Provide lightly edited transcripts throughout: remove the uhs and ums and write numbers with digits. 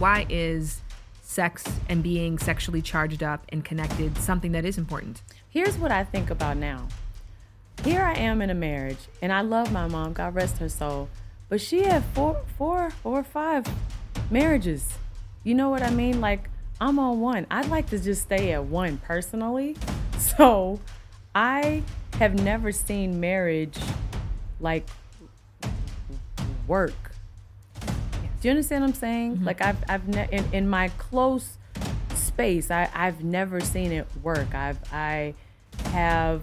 why is sex and being sexually charged up and connected something that is important? Here's what I think about now. Here I am in a marriage, and I love my mom, God rest her soul, but she had four or five marriages. You know what I mean? Like, I'm on one. I'd like to just stay at one personally. So I have never seen marriage like work. Do you understand what I'm saying? Mm-hmm. Like in my close space, I've never seen it work. I have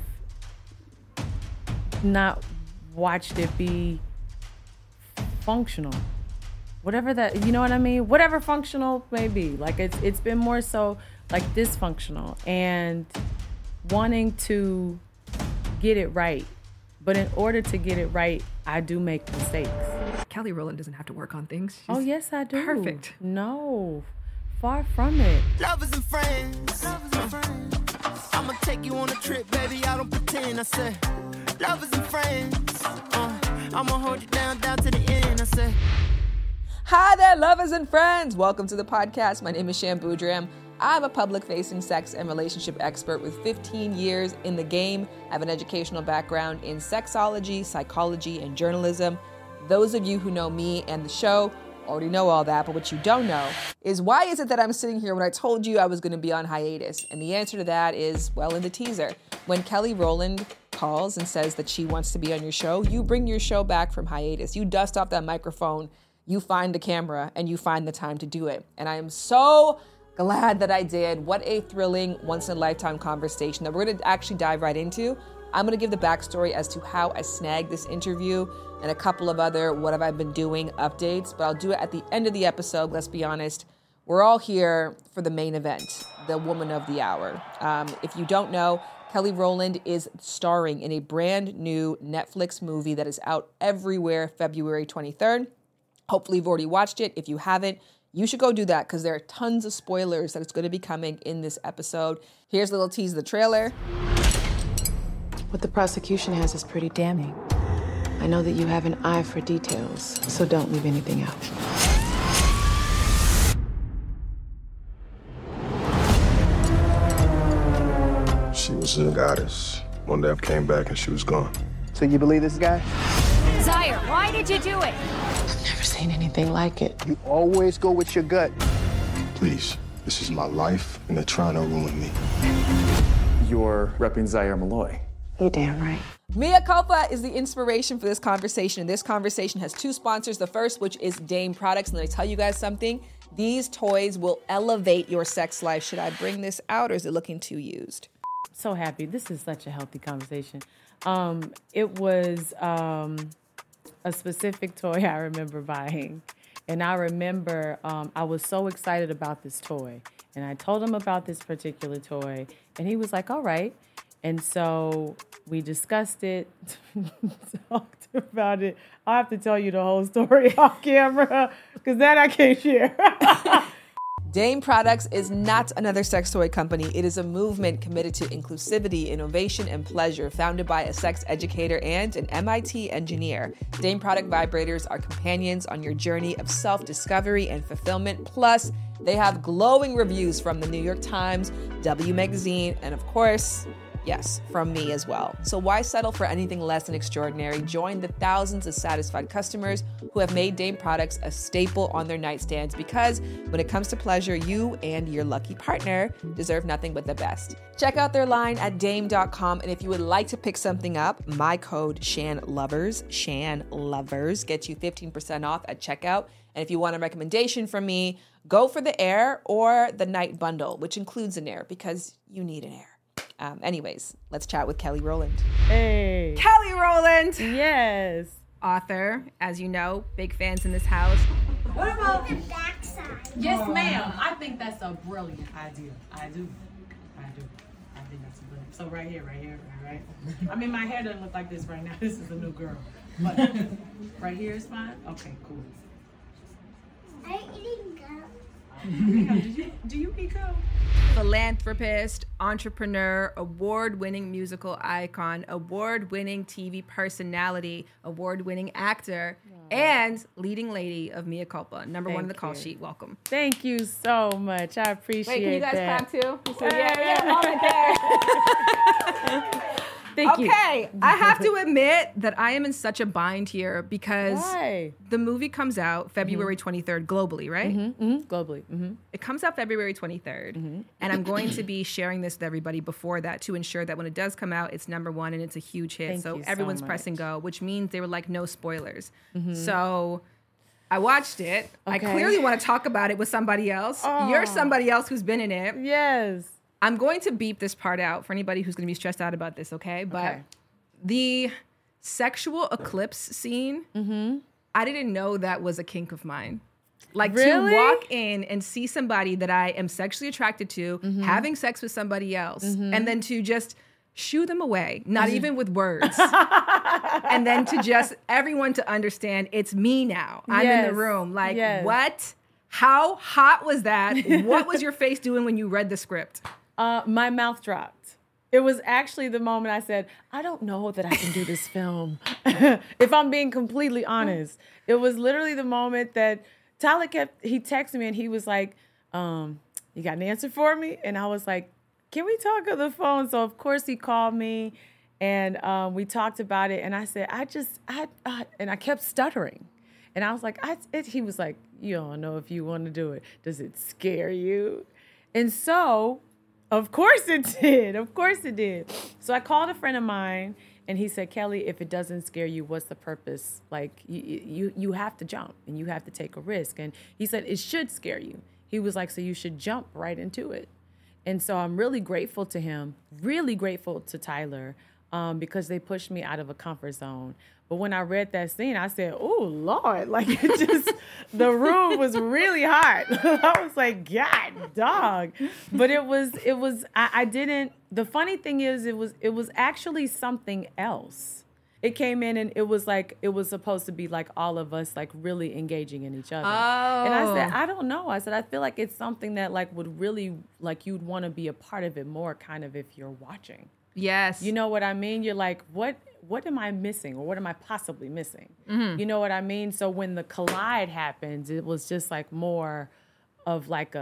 not watched it be functional. Whatever that, you know what I mean? Whatever functional may be. Like it's been more so like dysfunctional and wanting to get it right. But in order to get it right, I do make mistakes. Kelly Rowland doesn't have to work on things. She's yes, I do. Perfect. No, far from it. Lovers and friends. I'ma take you on a trip, baby. I don't pretend. I said, lovers and friends. I'ma hold you down to the end. I said. Hi there, lovers and friends. Welcome to the podcast. My name is Shan Boudram. I'm a public-facing sex and relationship expert with 15 years in the game. I have an educational background in sexology, psychology, and journalism. Those of you who know me and the show already know all that, but what you don't know is why is it that I'm sitting here when I told you I was going to be on hiatus? And the answer to that is, well, in the teaser. When Kelly Rowland calls and says that she wants to be on your show, you bring your show back from hiatus. You dust off that microphone, you find the camera, and you find the time to do it. And I am so glad that I did. What a thrilling, once-in-a-lifetime conversation that we're going to actually dive right into. I'm going to give the backstory as to how I snagged this interview and a couple of other what have I been doing updates, but I'll do it at the end of the episode. Let's be honest. We're all here for the main event, the woman of the hour. If you don't know, Kelly Rowland is starring in a brand new Netflix movie that is out everywhere February 23rd. Hopefully you've already watched it. If you haven't, you should go do that because there are tons of spoilers that it's going to be coming in this episode. Here's a little tease of the trailer. What the prosecution has is pretty damning. I know that you have an eye for details, so don't leave anything out. She was a goddess. One day I came back and she was gone. So you believe this guy? Zaire, why did you do it? I've never seen anything like it. You always go with your gut. Please, this is my life and they're trying to ruin me. You're repping Zaire Malloy. You're damn right. Mia Culpa is the inspiration for this conversation, and this conversation has two sponsors. The first, which is Dame Products, and let me tell you guys something. These toys will elevate your sex life. Should I bring this out, or is it looking too used? So happy. This is such a healthy conversation. It was a specific toy I remember buying. And I remember I was so excited about this toy. And I told him about this particular toy. And he was like, all right. And so we discussed it, talked about it. I'll have to tell you the whole story off camera because that I can't share. Dame Products is not another sex toy company. It is a movement committed to inclusivity, innovation, and pleasure, founded by a sex educator and an MIT engineer. Dame Product Vibrators are companions on your journey of self-discovery and fulfillment. Plus, they have glowing reviews from the New York Times, W Magazine, and of course, yes, from me as well. So why settle for anything less than extraordinary? Join the thousands of satisfied customers who have made Dame Products a staple on their nightstands because when it comes to pleasure, you and your lucky partner deserve nothing but the best. Check out their line at dame.com, and if you would like to pick something up, my code SHANLOVERS gets you 15% off at checkout. And if you want a recommendation from me, go for the Air or the Night Bundle, which includes an Air because you need an Air. Anyways, let's chat with Kelly Rowland. Hey. Kelly Rowland! Yes. Author, as you know, big fans in this house. What about the backside? Yes, ma'am. I think that's a brilliant idea. I do. I think that's a brilliant. So right here, right? I mean, my hair doesn't look like this right now. This is a new girl. But right here is fine? Okay, cool. Are you eating gum? Do you eat gum? Philanthropist, entrepreneur, award-winning musical icon, award-winning TV personality, award-winning actor. and leading lady of Mea Culpa, number one on the Thank call you. sheet. Welcome. Thank you so much. I appreciate that. clap too? Moment there. Thank you. Okay, I have to admit that I am in such a bind here because Why? the movie comes out February 23rd globally, right? Globally. It comes out February 23rd, and I'm going to be sharing this with everybody before that to ensure that when it does come out, it's number one and it's a huge hit. Thank So you so everyone's pressing much. go, which means they were like, no spoilers. So I watched it. I Okay. clearly want to talk about it with somebody else. You're somebody else who's been in it. Yes. I'm going to beep this part out for anybody who's going to be stressed out about this, okay? But Okay. the sexual eclipse scene, I didn't know that was a kink of mine. Like Really? to walk in and see somebody that I am sexually attracted to having sex with somebody else and then to just shoo them away, not even with words. And then to just everyone to understand it's me now. I'm in the Yes. room. Like, Yes. what? How hot was that? What was your face doing when you read the script? My mouth dropped. It was actually the moment I said, I don't know that I can do this film. If I'm being completely honest. It was literally the moment that Tyler he texted me and he was like, you got an answer for me? And I was like, can we talk on the phone? So of course he called me and we talked about it. And I said, and I kept stuttering. And I was like, he was like, you don't know if you want to do it. Does it scare you? And so, of course it did. Of course it did. So I called a friend of mine and he said, Kelly, if it doesn't scare you, what's the purpose? Like you have to jump and you have to take a risk. And he said, it should scare you. He was like, so you should jump right into it. And so I'm really grateful to him, really grateful to Tyler, because they pushed me out of a comfort zone. But when I read that scene, I said, oh, Lord, like it just, the room was really hot. I was like, God, dog. But I didn't, the funny thing is it was actually something else. It came in and it was supposed to be like all of us like really engaging in each other. Oh. And I said, I don't know. I said, I feel like it's something that like would really, like you'd want to be a part of it more kind of if you're watching. Yes. You know what I mean? You're like, what am I missing? Or what am I possibly missing? You know what I mean? So when the collide happens, it was just like more of like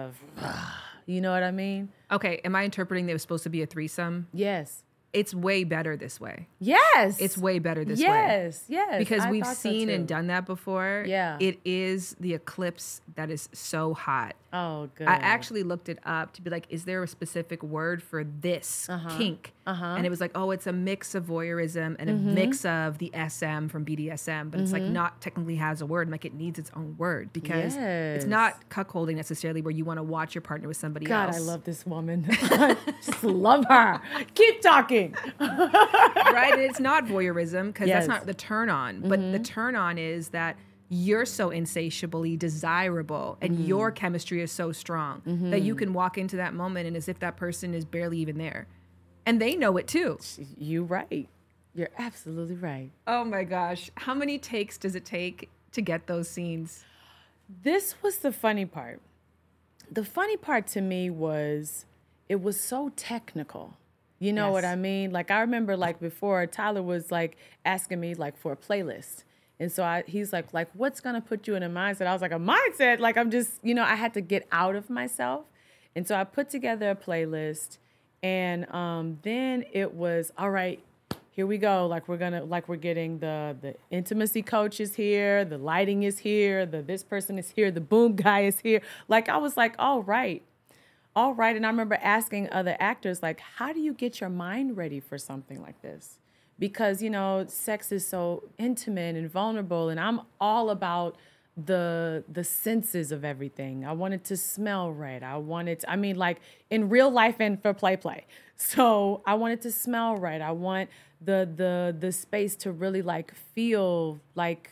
you know what I mean? Okay, am I interpreting that it was supposed to be a threesome? Yes. It's way better this way. Yes. It's way better this way. Yes. Because I we've thought so, seen too. and done that before. Yeah. It is the eclipse that is so hot. Oh, good. I actually looked it up to be like, is there a specific word for this kink? And it was like, oh, it's a mix of voyeurism and a mix of the SM from BDSM, but it's like not technically has a word. I'm like, it needs its own word because it's not cuckolding necessarily where you want to watch your partner with somebody else. God, I love this woman. I just love her. Keep talking. Right? And it's not voyeurism because Yes. that's not the turn on. But the turn on is that you're so insatiably desirable and your chemistry is so strong that you can walk into that moment and as if that person is barely even there. And they know it too. You're right. You're absolutely right. Oh my gosh. How many takes does it take to get those scenes? This was the funny part. The funny part to me was it was so technical. You know what I mean? Like I remember like before Tyler was like asking me like for a playlist. And so he's like, what's going to put you in a mindset? I was like, a mindset? Like I'm just, I had to get out of myself. And so I put together a playlist and then it was, all right, here we go. Like we're getting the intimacy coach is here. The lighting is here. This person is here. The boom guy is here. Like I was like, all right. And I remember asking other actors, like, how do you get your mind ready for something like this? Because, sex is so intimate and vulnerable, and I'm all about the senses of everything. I want it to smell right. Like in real life and for play. So I want it to smell right. I want the space to really like feel like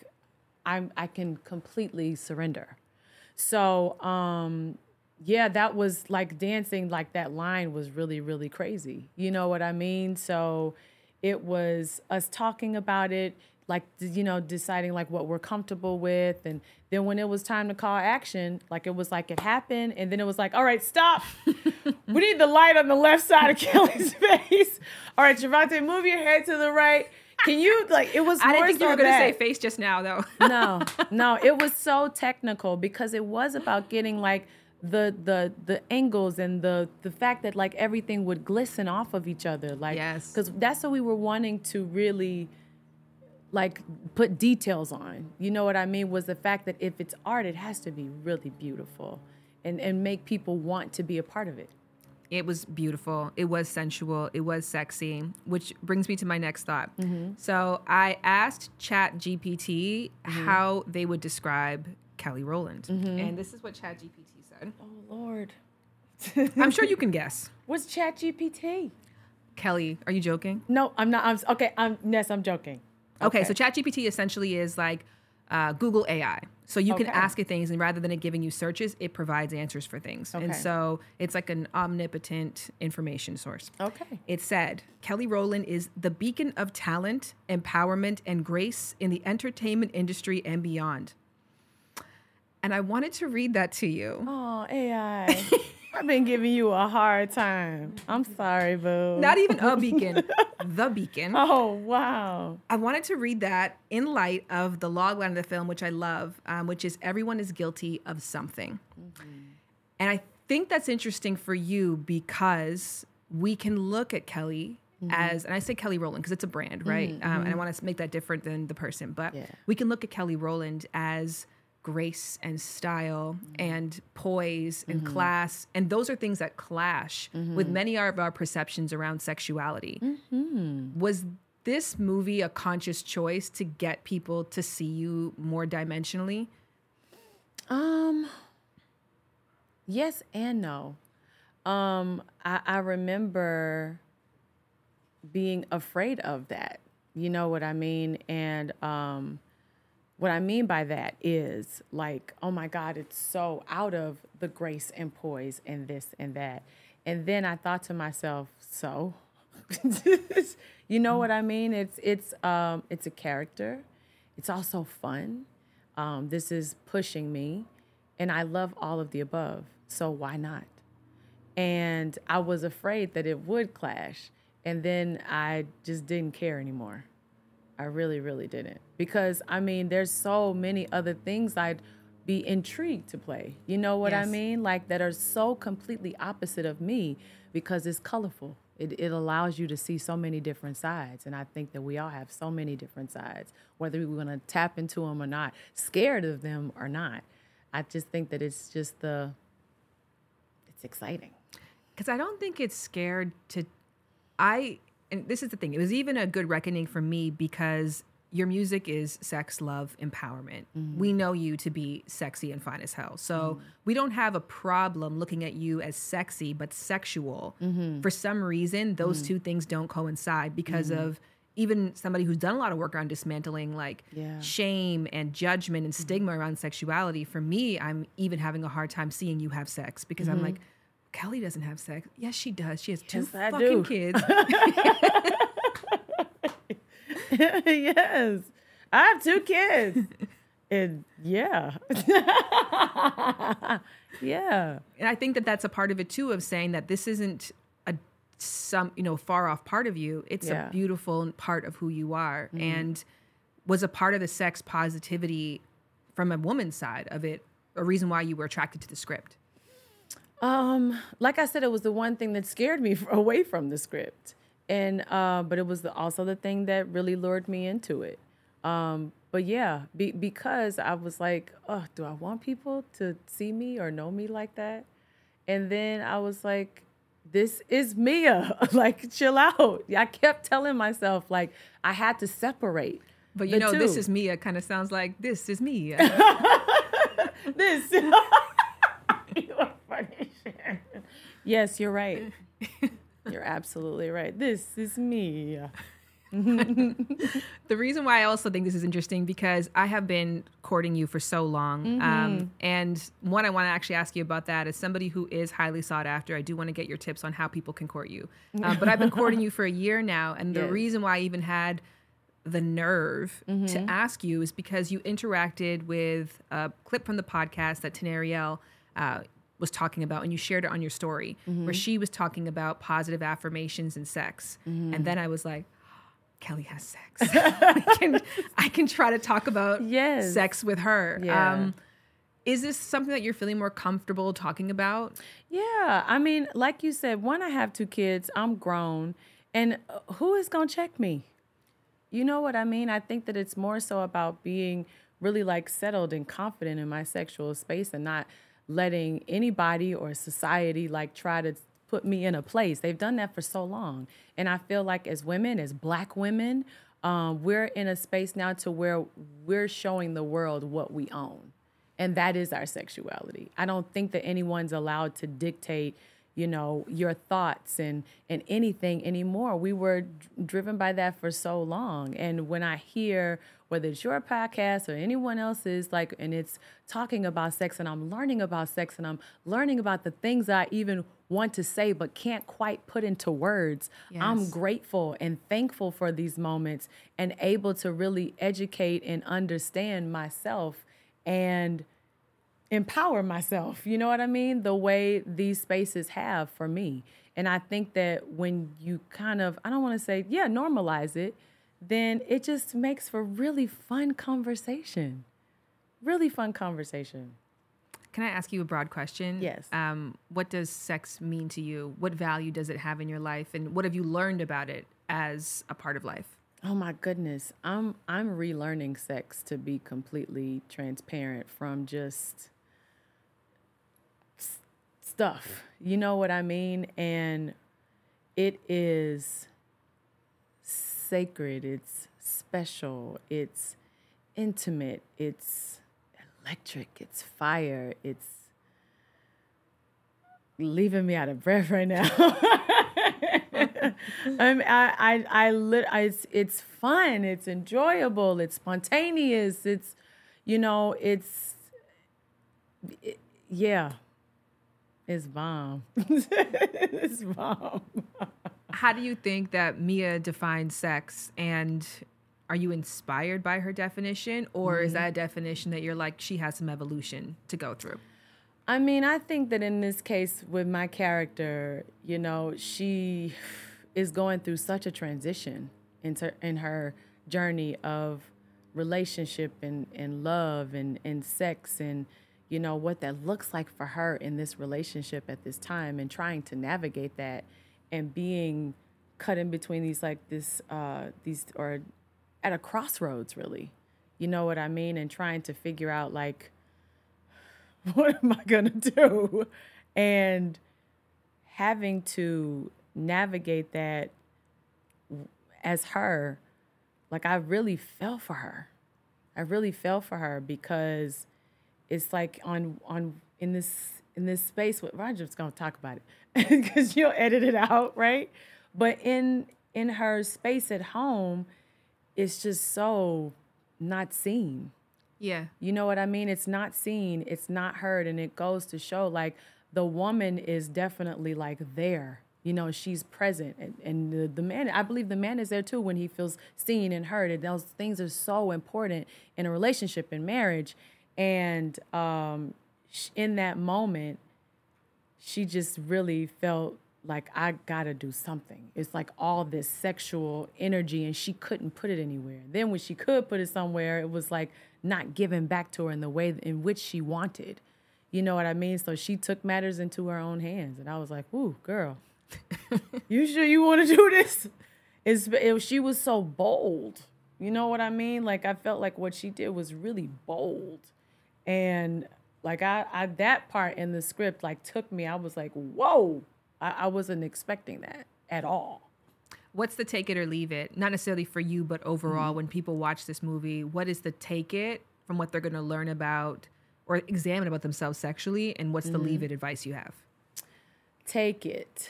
I can completely surrender. So, yeah, that was like dancing, like that line was really, really crazy. You know what I mean? So it was us talking about it, like, deciding like what we're comfortable with. And then when it was time to call action, like it was like it happened. And then it was like, all right, stop. We need the light on the left side of Kelly's face. All right, Javante, move your head to the right. Can you like? It was. I didn't more think you so were going to that- say face just now, though. No, it was so technical because it was about getting like the angles and the fact that like everything would glisten off of each other, like Yes. because that's what we were wanting to really like put details on. You know what I mean? Was the fact that if it's art, it has to be really beautiful and make people want to be a part of it. It was beautiful. It was sensual. It was sexy, which brings me to my next thought. So I asked ChatGPT how they would describe Kelly Rowland. And this is what ChatGPT said. Oh, Lord. I'm sure you can guess. What's ChatGPT? Kelly, are you joking? No, I'm not. I'm joking. Okay, so ChatGPT essentially is like Google AI. So you can Okay. ask it things, and rather than it giving you searches, it provides answers for things. And Okay. so it's like an omnipotent information source. Okay. It said, Kelly Rowland is the beacon of talent, empowerment, and grace in the entertainment industry and beyond. And I wanted to read that to you. Oh, AI. I've been giving you a hard time. I'm sorry, boo. Not even a beacon, the beacon. Oh, wow. I wanted to read that in light of the logline of the film, which I love, which is everyone is guilty of something. And I think that's interesting for you because we can look at Kelly as, and I say Kelly Rowland because it's a brand, right? And I want to make that different than the person, but we can look at Kelly Rowland as grace and style and poise and class. And those are things that clash with many of our perceptions around sexuality. Was this movie a conscious choice to get people to see you more dimensionally? Yes and no. I remember being afraid of that. You know what I mean? And what I mean by that is like, oh my God, it's so out of the grace and poise and this and that. And then I thought to myself, so, you know what I mean? It's a character. It's also fun. This is pushing me, and I love all of the above. So why not? And I was afraid that it would clash, and then I just didn't care anymore. I really, really didn't. Because, I mean, there's so many other things I'd be intrigued to play. You know what I mean? Like, that are so completely opposite of me because it's colorful. It allows you to see so many different sides. And I think that we all have so many different sides, whether we're going to tap into them or not, scared of them or not. I just think that it's just it's exciting. Because I don't think it's scared to, and this is the thing, it was even a good reckoning for me because your music is sex, love, empowerment. We know you to be sexy and fine as hell. So we don't have a problem looking at you as sexy, but sexual. For some reason, those two things don't coincide because of even somebody who's done a lot of work around dismantling like shame and judgment and stigma around sexuality. For me, I'm even having a hard time seeing you have sex because I'm like, Kelly doesn't have sex. Yes, she does. She has two fucking kids. Yes, I have 2 kids. And yeah. Yeah. And I think that that's a part of it too, of saying that this isn't some far off part of you. It's a beautiful part of who you are, and was a part of the sex positivity from a woman's side of it a reason why you were attracted to the script? Like I said, it was the one thing that scared me away from the script. And, but it was also the thing that really lured me into it. But yeah, because I was like, oh, do I want people to see me or know me like that? And then I was like, this is Mia. Like, chill out. I kept telling myself, like, I had to separate. But you know, this is Mia kind of sounds like this is Mia. This. You are funny. Yes, you're right. You're absolutely right. This is me. The reason why I also think this is interesting because I have been courting you for so long. And one, I want to actually ask you about that. As somebody who is highly sought after, I do want to get your tips on how people can court you. But I've been courting you for a year now. And the reason why I even had the nerve to ask you is because you interacted with a clip from the podcast that Tenariel was talking about, and you shared it on your story, where she was talking about positive affirmations and sex. And then I was like, Kelly has sex. I can try to talk about sex with her. Yeah. Is this something that you're feeling more comfortable talking about? Yeah. I mean, like you said, one, I have 2 kids. I'm grown. And who is going to check me? You know what I mean? I think that it's more so about being really like settled and confident in my sexual space and not letting anybody or society like try to put me in a place. They've done that for so long. And I feel like as women, as Black women, we're in a space now to where we're showing the world what we own. And that is our sexuality. I don't think that anyone's allowed to dictate, you know, your thoughts and anything anymore. We were driven by that for so long. And when I hear, whether it's your podcast or anyone else's, like, and it's talking about sex and I'm learning about sex and I'm learning about the things I even want to say but can't quite put into words, yes. I'm grateful and thankful for these moments and able to really educate and understand myself and empower myself, you know what I mean? The way these spaces have for me. And I think that when you kind of, I don't want to say, normalize it, then it just makes for really fun conversation. Really fun conversation. Can I ask you a broad question? Yes. What does sex mean to you? What value does it have in your life? And what have you learned about it as a part of life? Oh my goodness. I'm relearning sex, to be completely transparent, from just stuff. You know what I mean? And it is sacred. It's special. It's intimate. It's electric. It's fire. It's leaving me out of breath right now. It's fun. It's enjoyable. It's spontaneous. It's, you know, it's bomb. It's bomb. How do you think that Mia defines sex, and are you inspired by her definition, or is that a definition that you're like, she has some evolution to go through? I mean, I think that in this case with my character, you know, she is going through such a transition in her journey of relationship and love and sex and, you know, what that looks like for her in this relationship at this time, and trying to navigate that and being cut in between these or at a crossroads, really. You know what I mean? And trying to figure out, like, what am I gonna do? And having to navigate that as her, like, I really fell for her. I really fell for her because it's like in this space with Roger's gonna talk about it because you'll edit it out, right? But in her space at home, it's just so not seen. Yeah. You know what I mean? It's not seen, it's not heard, and it goes to show, like, the woman is definitely, like, there. You know, she's present, and the man, I believe the man is there too when he feels seen and heard, and those things are so important in a relationship, in marriage. And in that moment, she just really felt like, I gotta do something. It's like all this sexual energy, and she couldn't put it anywhere. Then when she could put it somewhere, it was like not given back to her in the way in which she wanted. You know what I mean? So she took matters into her own hands. And I was like, ooh, girl, you sure you want to do this? She was so bold. You know what I mean? Like, I felt like what she did was really bold. And like, I that part in the script, like, took me, I was like, whoa, I wasn't expecting that at all. What's the take it or leave it? Not necessarily for you, but overall, when people watch this movie, what is the take it from what they're going to learn about or examine about themselves sexually, and what's the leave it advice you have? Take it.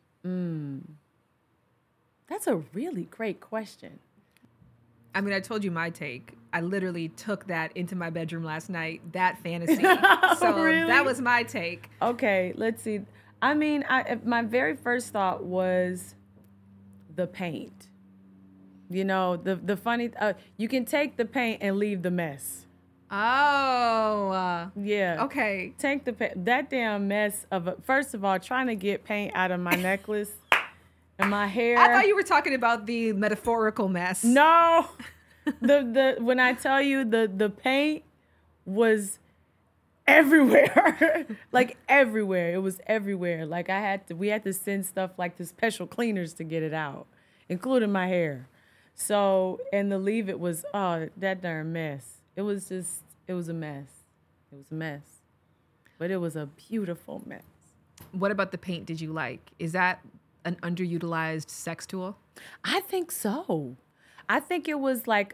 That's a really great question. I mean, I told you my take. I literally took that into my bedroom last night, that fantasy. So really? That was my take. Okay, let's see. I mean, my very first thought was the paint. You know, the funny, you can take the paint and leave the mess. Oh. Yeah. Okay. Take the paint. That damn mess of, first of all, trying to get paint out of my necklace And my hair. I thought you were talking about the metaphorical mess. No. When I tell you the paint was everywhere. Like everywhere. It was everywhere. Like we had to send stuff like to special cleaners to get it out, including my hair. So, and the leave it was, that darn mess. It was a mess. It was a mess. But it was a beautiful mess. What about the paint did you like? Is that an underutilized sex tool? I think so. I think it was like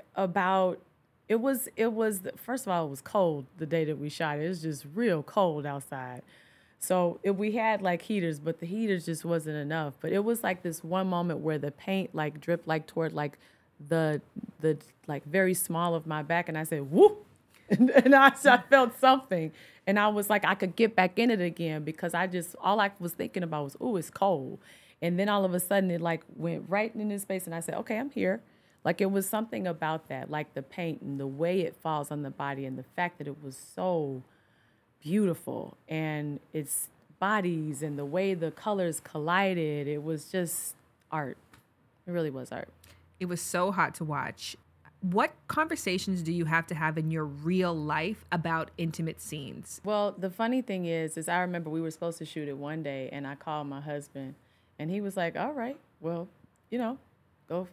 first of all, it was cold the day that we shot it. It was just real cold outside. So we had like heaters, but the heaters just wasn't enough. But it was like this one moment where the paint like dripped like toward like the like very small of my back. And I said, whoop. And I felt something. And I was like, I could get back in it again because all I was thinking about was, ooh, it's cold. And then all of a sudden it like went right in his face and I said, okay, I'm here. Like it was something about that, like the paint and the way it falls on the body and the fact that it was so beautiful and its bodies and the way the colors collided. It was just art. It really was art. It was so hot to watch. What conversations do you have to have in your real life about intimate scenes? Well, the funny thing is I remember we were supposed to shoot it one day and I called my husband and he was like, all right, well, go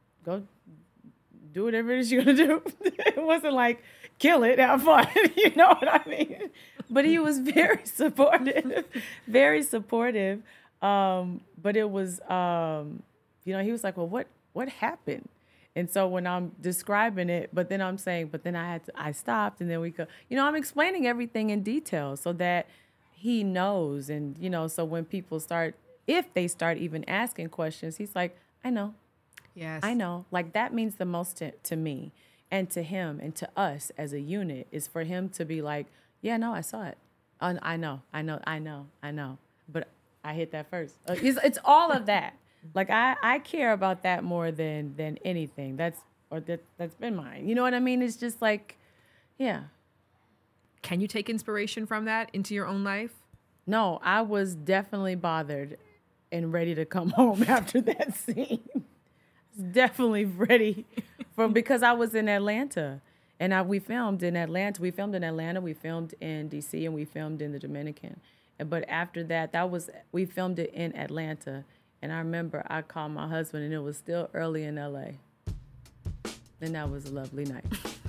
do whatever it is you're going to do. It wasn't like, kill it, have fun, you know what I mean? But he was very supportive, very supportive. But it was, he was like, well, what happened? And so when I'm describing it, but then I'm saying, but then I stopped and then we go, I'm explaining everything in detail so that he knows. And, so when people if they start even asking questions, he's like, I know. Yes. I know. Like that means the most to me and to him and to us as a unit is for him to be like, yeah, no, I saw it. I know. But I hit that first. It's all of that. Like I care about that more than anything. That's been mine. You know what I mean? It's just like, yeah. Can you take inspiration from that into your own life? No, I was definitely bothered and ready to come home after that scene. Definitely ready because I was in Atlanta and we filmed in Atlanta. We filmed in Atlanta, we filmed in DC, and we filmed in the Dominican. But after that, we filmed it in Atlanta. And I remember I called my husband and it was still early in LA. And that was a lovely night.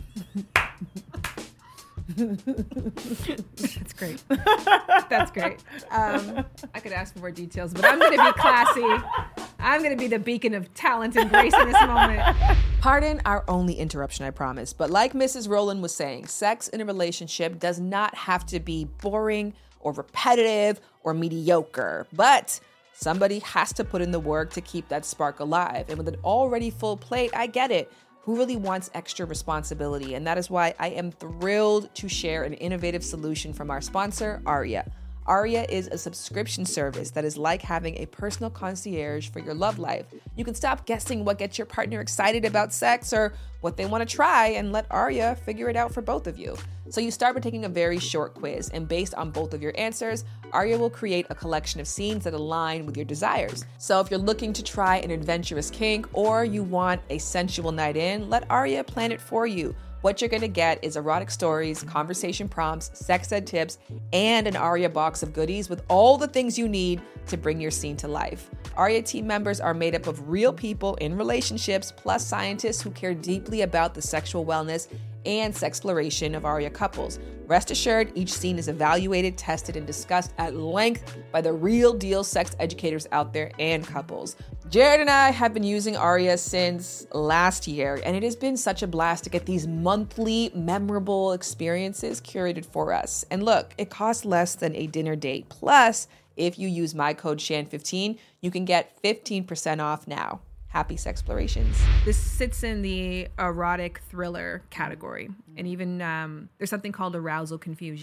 That's great. That's great. I could ask for more details, but I'm going to be classy. I'm going to be the beacon of talent and grace in this moment. Pardon our only interruption, I promise. But like Mrs. Rowland was saying, sex in a relationship does not have to be boring or repetitive or mediocre. But somebody has to put in the work to keep that spark alive. And with an already full plate, I get it. Who really wants extra responsibility? And that is why I am thrilled to share an innovative solution from our sponsor, Aria. Aria is a subscription service that is like having a personal concierge for your love life. You can stop guessing what gets your partner excited about sex or what they want to try and let Aria figure it out for both of you. So you start by taking a very short quiz, and based on both of your answers, Aria will create a collection of scenes that align with your desires. So if you're looking to try an adventurous kink or you want a sensual night in, let Aria plan it for you. What you're going to get is erotic stories, conversation prompts, sex ed tips, and an Aria box of goodies with all the things you need to bring your scene to life. Aria team members are made up of real people in relationships, plus scientists who care deeply about the sexual wellness and sexploration of Aria couples. Rest assured, each scene is evaluated, tested, and discussed at length by the real deal sex educators out there and couples. Jared and I have been using Aria since last year, and it has been such a blast to get these monthly memorable experiences curated for us. And look, it costs less than a dinner date. Plus, if you use my code SHAN15, you can get 15% off now. Happy sexplorations. This sits in the erotic thriller category. And even there's something called arousal confusion,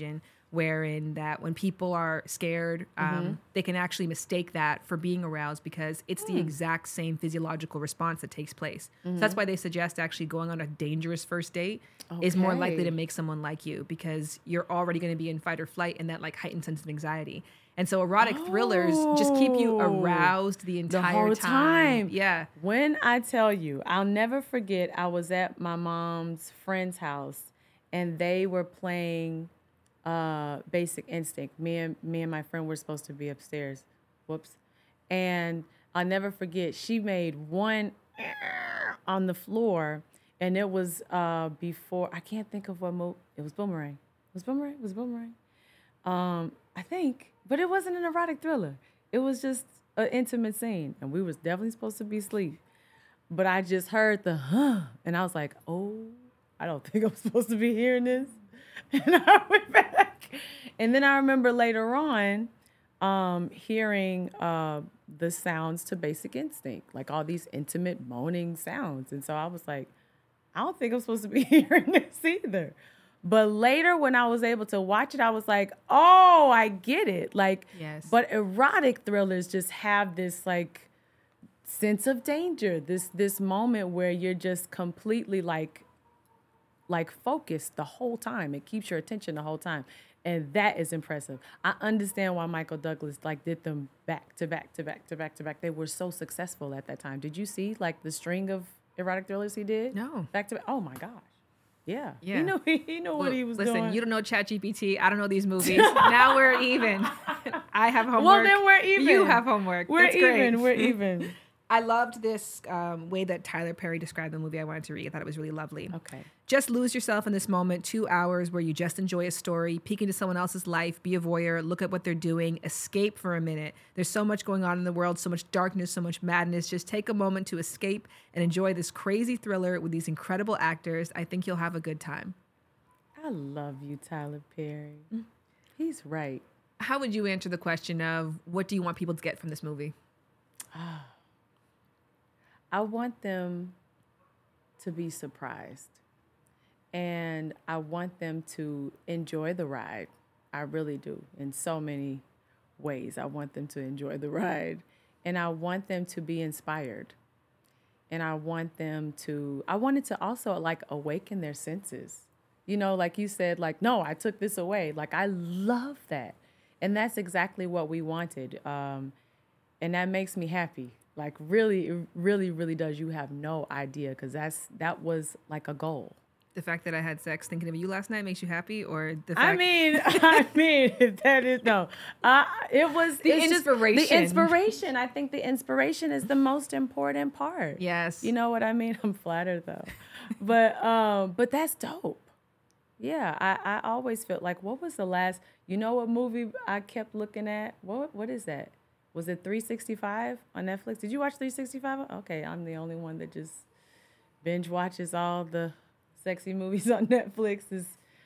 wherein that when people are scared, they can actually mistake that for being aroused because it's the exact same physiological response that takes place. So that's why they suggest actually going on a dangerous first date is more likely to make someone like you because you're already going to be in fight or flight and that like heightened sense of anxiety. And so erotic thrillers just keep you aroused the entire whole time. Yeah. When I tell you, I'll never forget, I was at my mom's friend's house and they were playing Basic Instinct. Me and my friend were supposed to be upstairs. Whoops. And I'll never forget, she made one on the floor, and it was before, I can't think of what movie. It was Boomerang. Was Boomerang? I think, but it wasn't an erotic thriller. It was just an intimate scene, and we was definitely supposed to be asleep. But I just heard the and I was like, oh, I don't think I'm supposed to be hearing this. And I went back. And then I remember later on hearing the sounds to Basic Instinct, like all these intimate moaning sounds. And so I was like, I don't think I'm supposed to be hearing this either. But later when I was able to watch it, I was like, oh, I get it. Like, yes. But erotic thrillers just have this like sense of danger, this moment where you're just completely like focused the whole time. It keeps your attention the whole time. And that is impressive. I understand why Michael Douglas like did them back to back to back to back to back. They were so successful at that time. Did you see like the string of erotic thrillers he did? No. Back to back. Oh my gosh. Yeah. Yeah. He knew what he was doing. Listen, you don't know ChatGPT. I don't know these movies. Now we're even. I have homework. Well, then we're even. You have homework. We're That's even. Great. We're even. I loved this way that Tyler Perry described the movie I wanted to read. I thought it was really lovely. Okay. Just lose yourself in this moment, 2 hours where you just enjoy a story, peek into someone else's life, be a voyeur, look at what they're doing, escape for a minute. There's so much going on in the world, so much darkness, so much madness. Just take a moment to escape and enjoy this crazy thriller with these incredible actors. I think you'll have a good time. I love you, Tyler Perry. He's right. How would you answer the question of what do you want people to get from this movie? I want them to be surprised. And I want them to enjoy the ride. I really do. In so many ways, I want them to enjoy the ride. And I want them to be inspired. And I wanted to also like awaken their senses. You know, like you said, like, no, I took this away. Like, I love that. And that's exactly what we wanted. And that makes me happy. Like, really, it really, really does. You have no idea, because that was like a goal. The fact that I had sex thinking of you last night makes you happy, or the fact? I mean, that is no. It was the inspiration. The inspiration. I think the inspiration is the most important part. Yes. You know what I mean? I'm flattered though, but that's dope. Yeah, I always felt like, what was the last? You know what movie I kept looking at? What is that? Was it 365 on Netflix? Did you watch 365? Okay, I'm the only one that just binge watches all the sexy movies on Netflix. Is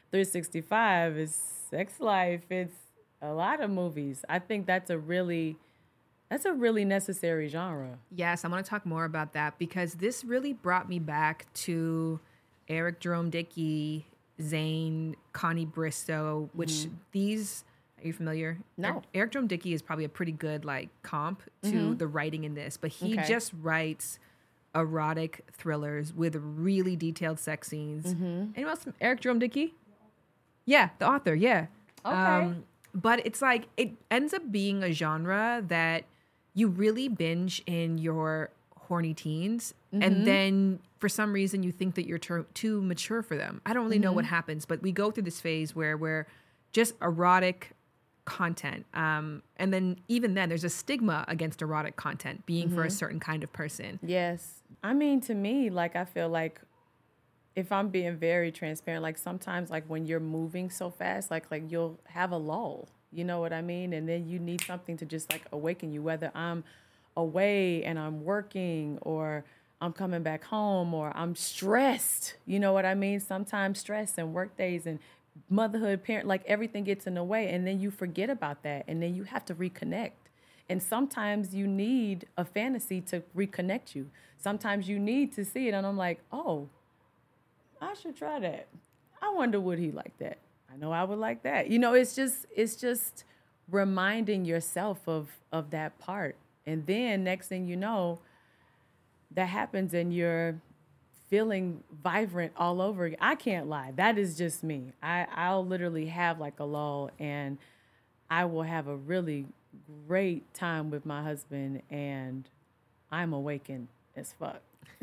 365 is Sex Life. It's a lot of movies. I think that's a really necessary genre. Yes, I want to talk more about that, because this really brought me back to Eric Jerome Dickey, Zane, Connie Bristow, which these, are you familiar? No. Eric Jerome Dickey is probably a pretty good like comp to the writing in this, but he just writes erotic thrillers with really detailed sex scenes. Anyone else from Eric Jerome Dickey? Yeah, the author, yeah. Okay. But it's like, it ends up being a genre that you really binge in your horny teens, and then for some reason you think that you're too mature for them. I don't really know what happens, but we go through this phase where we're just erotic content. And then even then there's a stigma against erotic content being for a certain kind of person. Yes. I mean, to me, like, I feel like, if I'm being very transparent, like sometimes like when you're moving so fast, like you'll have a lull, you know what I mean? And then you need something to just like awaken you, whether I'm away and I'm working, or I'm coming back home, or I'm stressed, you know what I mean? Sometimes stress and work days and motherhood, parent, like everything gets in the way, and then you forget about that, and then you have to reconnect. And sometimes you need a fantasy to reconnect you. Sometimes you need to see it, and I'm like, oh, I should try that. I wonder would he like that. I know I would like that. It's just reminding yourself of that part. And then next thing you know, that happens and you're feeling vibrant all over again. I can't lie. That is just me. I'll literally have like a lull and I will have a really great time with my husband and I'm awakened as fuck.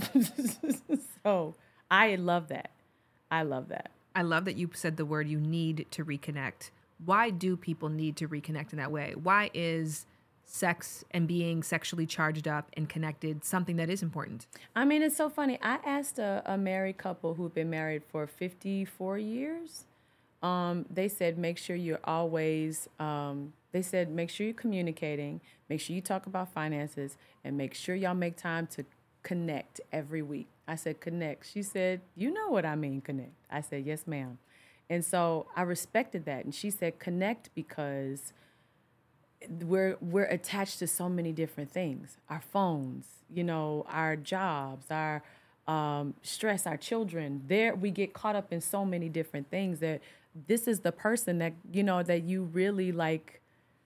So I love that. I love that. I love that you said the word you need to reconnect. Why do people need to reconnect in that way? Why is sex and being sexually charged up and connected something that is important? I mean, it's so funny. I asked a married couple who've been married for 54 years. They said, make sure you're always, make sure you're communicating, make sure you talk about finances, and make sure y'all make time to connect every week. I said, connect. She said, you know what I mean, connect. I said, yes, ma'am. And so I respected that. And she said, connect because we're attached to so many different things. Our phones, our jobs, our stress, our children. There we get caught up in so many different things that this is the person that, that you really like.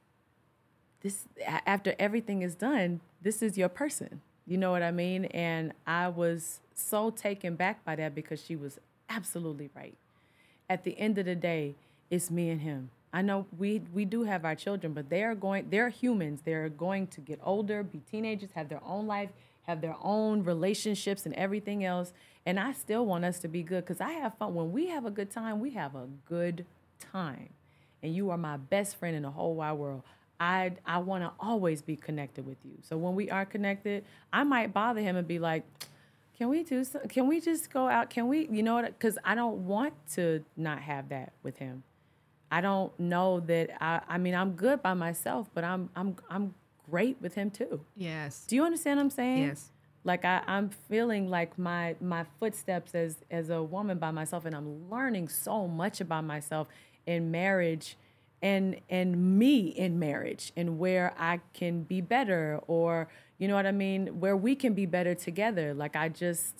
This, after everything is done, this is your person. You know what I mean? And I was so taken back by that because she was absolutely right. At the end of the day, it's me and him. I know we do have our children, but they're humans. They're going to get older, be teenagers, have their own life, have their own relationships and everything else. And I still want us to be good because I have fun. When we have a good time, we have a good time. And you are my best friend in the whole wide world. I want to always be connected with you. So when we are connected, I might bother him and be like, can we just go out? Can we, because I don't want to not have that with him. I don't know that I mean, I'm good by myself, but I'm great with him too. Yes. Do you understand what I'm saying? Yes. Like I'm feeling like my footsteps as a woman by myself, and I'm learning so much about myself in marriage and me in marriage and where I can be better, or you know what I mean, where we can be better together. Like I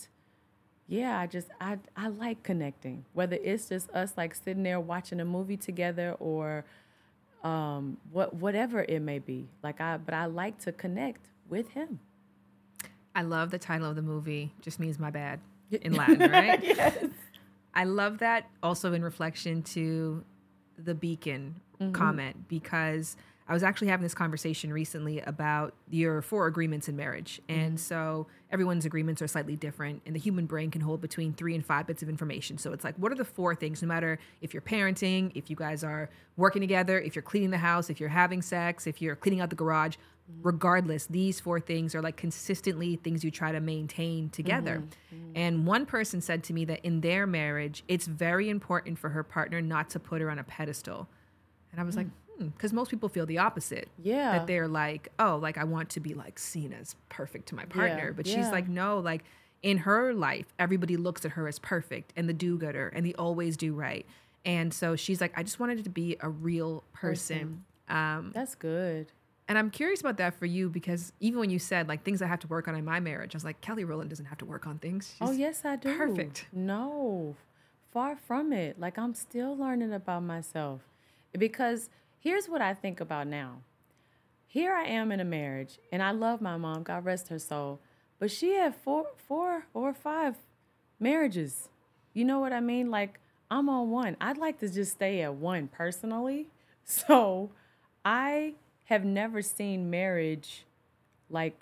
like connecting, whether it's just us like sitting there watching a movie together or whatever it may be. But I like to connect with him. I love the title of the movie, just means my bad in Latin, right? Yes. I love that also in reflection to the beacon comment, because I was actually having this conversation recently about your 4 agreements in marriage. And so everyone's agreements are slightly different, and the human brain can hold between 3 and 5 bits of information. So it's like, what are the 4 things, no matter if you're parenting, if you guys are working together, if you're cleaning the house, if you're having sex, if you're cleaning out the garage, regardless, these 4 things are like consistently things you try to maintain together. And one person said to me that in their marriage, it's very important for her partner not to put her on a pedestal. And I was like, because most people feel the opposite. Yeah. That they're like, oh, like I want to be like seen as perfect to my partner. Yeah. But she's like, no, like in her life, everybody looks at her as perfect and the do-gooder and the always do right. And so she's like, I just wanted it to be a real person. That's good. And I'm curious about that for you, because even when you said like things I have to work on in my marriage, I was like, Kelly Rowland doesn't have to work on things. She's yes, I do. perfect. No, far from it. Like I'm still learning about myself, because here's what I think about now. Here I am in a marriage, and I love my mom, God rest her soul, but she had 4 or 5 marriages. You know what I mean? Like I'm on one. I'd like to just stay at one personally. So I have never seen marriage like